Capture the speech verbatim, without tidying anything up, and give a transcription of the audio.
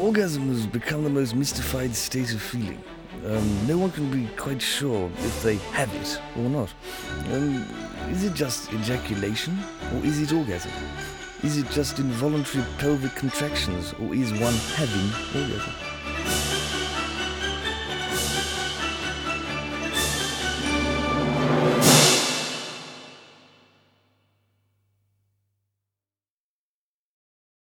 Orgasm has become the most mystified state of feeling. Um, no one can be quite sure if they have it or not. Um, is it just ejaculation, or is it orgasm? Is it just involuntary pelvic contractions, or is one having orgasm?